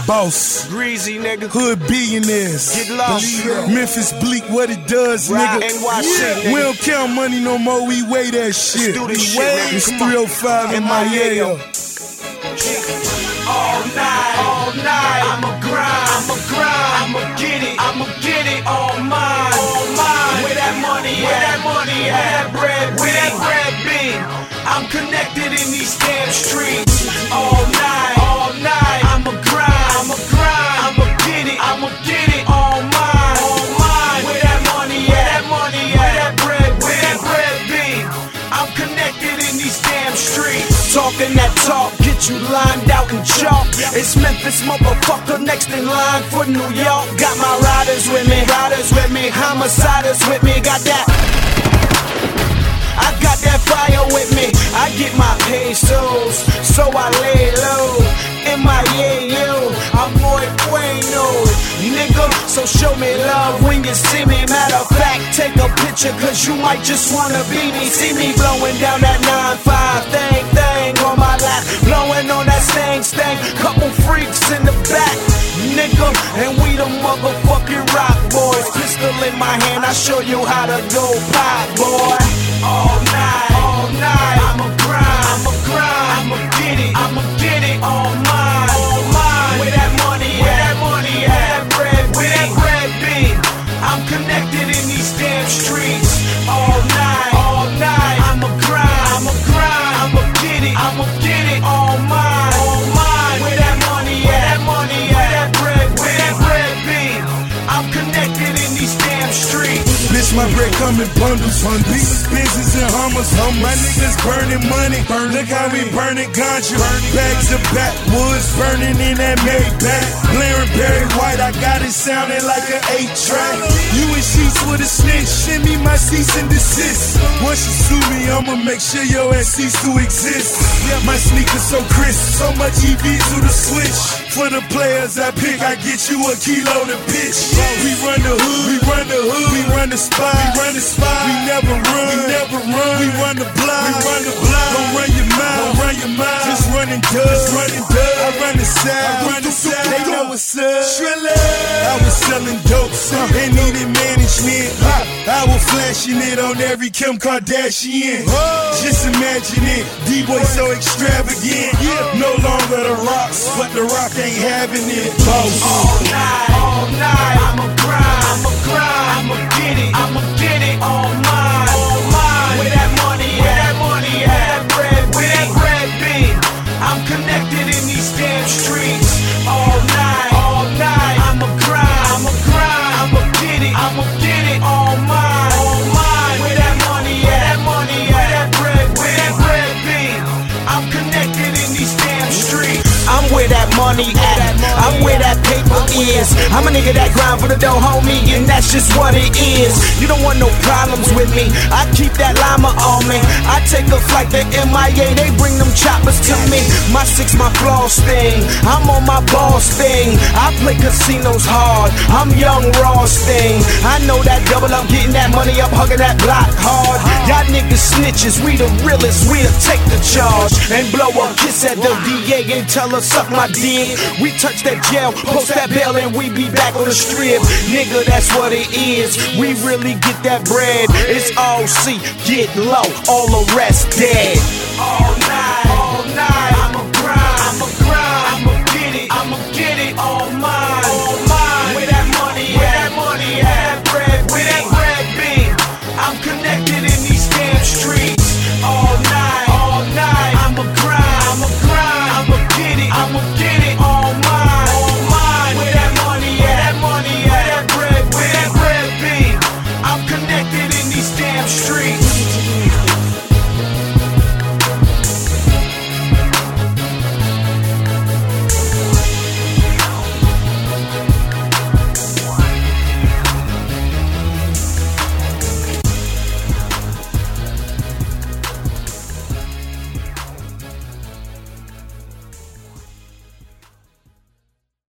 boss. Greasy, nigga. Hood billionaires. Get lost. Memphis Bleak, what it does, Ride nigga. NYC, nigga. We don't count money no more, we weigh that shit. Let's do this shit, nigga. It's Come on. 305 in my yeah. All night, I'ma grind, I'ma get it, all mine, Where that money at, where that bread be. I'm connected in these damn streets. All night, I'ma grind, I'ma get it, all mine, Where that money at, where that bread be. I'm connected in these damn streets. Talking that talk, get you lined out in chalk. It's Memphis, motherfucker, next in line for New York. Got my riders with me, homiciders with me. I got that fire with me. I get my pesos, so I lay low. In my yo, I'm Boy Bueno, nigga. So show me love when you see me. Matter of fact, take a picture, cause you might just wanna be me. See me blowing down that 9-5 thing on my lap, blowing on that stang. Couple freaks in the back, nigga, and we the motherfucking rock boys. Pistol in my hand, I show you how to go pop, boy. All night, I'ma grind, I'ma get it, all mine, Where that money at, where that bread be. I'm connected in these damn streets. All night, I'ma grind, I'ma get it, all mine, Where that money at, where that bread be. I'm connected in these damn streets. Bitch, my bread come in bundles. Beaters, Benzes, and Hummers. My niggas burning money. Look how we burning ganja. Bags of backwoods burning in that Maybach. Blaring Barry White, I got it sounding like an 8-track. You in sheets with a snitch. Send me my cease and desist. Once you sue me, I'ma make sure your ass cease to exist. My sneakers so crisp, so much EV to the switch. For the players I pick, I get you a kilo to pitch. We run the hood, we run the spot, we never run, we run the block, don't run your mouth, just running dubs, I run the side, they know what's up. I was selling dope, and needed management. I was flashing it on every Kim Kardashian. Just imagine it, D-boy so extravagant. No longer the rocks, but the rock ain't having it. Boss. All night, I'ma grind, I'ma get it, all mine, Where that money at, where that bread be. I'm connected in these damn streets. All night, I'ma grind, I'ma get it, all mine, Where that money at, where that bread be. I'm connected in these damn streets. I'm where that money at, I'm where that paper is. I'm a nigga that grind for the dough, homie, and that's just what it is. You don't want no problems with me, I keep that llama on me. I take a flight to MIA, they bring them choppers to me. My six, my floss thing, I'm on my boss thing. I play casinos hard, I'm young Ross thing. I know that double up, getting that money up, hugging that block hard. Y'all niggas snitches, we the realest, we'll take the charge. And blow a kiss at the DA and tell her suck my dick. We touch that jail, post that bail, and we be back on the strip. Nigga, that's what it is, we really get that bread. It's all C, get low, all the rest dead.